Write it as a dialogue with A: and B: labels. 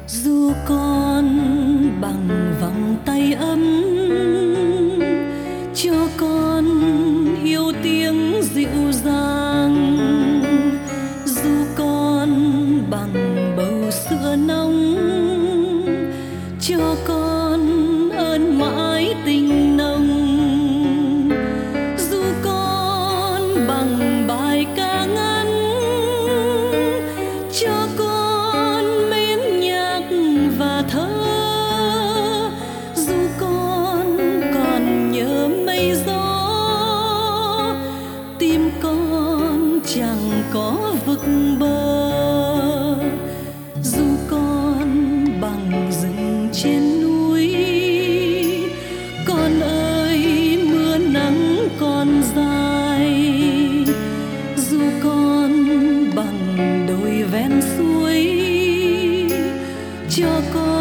A: Dù con bằng vòng tay ấm, cho con yêu tiếng dịu dàng. Dù con bằng bầu sữa nóng, cho con ơn mãi tình nồng. Dù con bằng bài ca ngắn, cho con mến nhạc và thơ. Dù con còn nhớ mây gió, tim con chẳng có vực bờ. Dù con bằng rừng trên núi, con ơi mưa nắng còn dài. Dù con bằng đồi ven suối, cho con